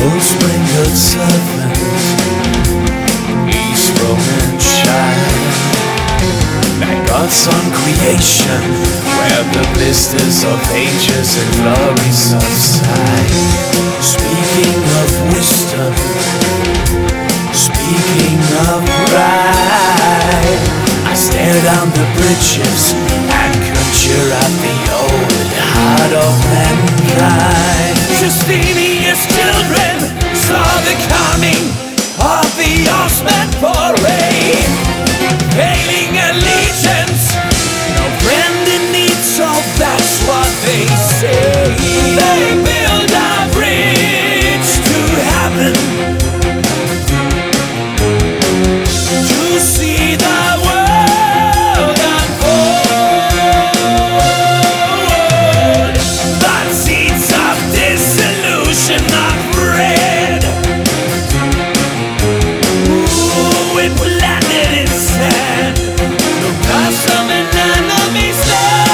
Gold sprinkled serpent, east Roman shine, like God's own creation, where the blisters of ages and glory subside. Speaking of wisdom, speaking of pride, I stare down the bridges and conjure out the old heart of mankind. Justinian's children saw the coming of the Osman foray. Hailing allegiance, no friend in need, so that's what they say. They build a bridge to heaven to see the world unfold. But seeds of disillusion are bred. Ooh, it landed in sand to blossom an enemy's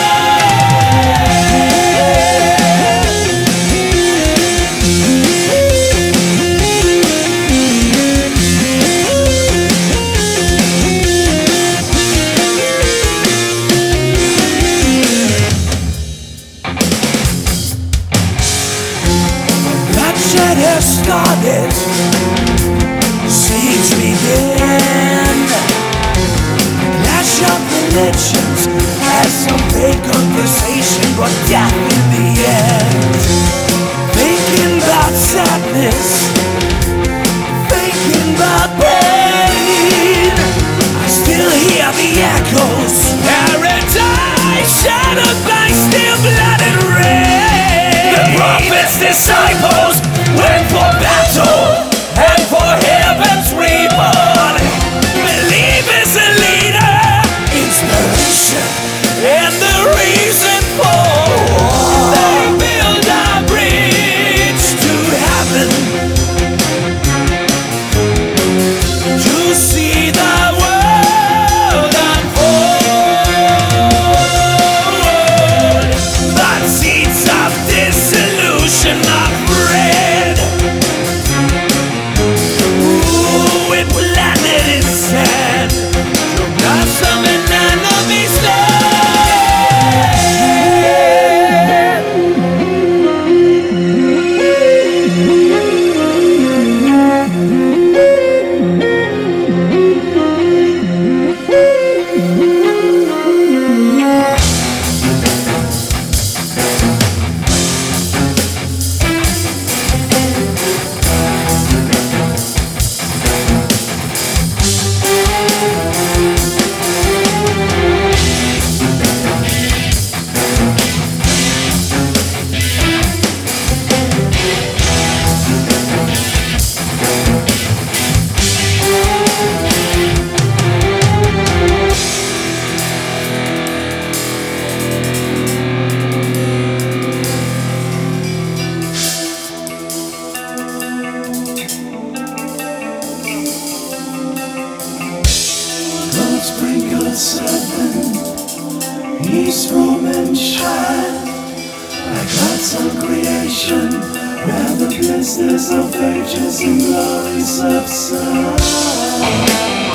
bloodshed has started, siege begin. Clash of religions has some vague conversation, but death in the end. Thinking about sadness, thinking about pain, I still hear the echoes. Paradise shattered by still blood and rain. The prophet's disciples went for battle and for heaven's reborn. Believe is a leader, inspiration, and the reason for war. They build a bridge to heaven to see the world unfold. But seeds of disillusion are bred. Ooh, it landed in sand to blossom an enemy's land. Gold sprinkled serpent, east Roman shine, like God's own creation, where the blisters of ages and glory subside.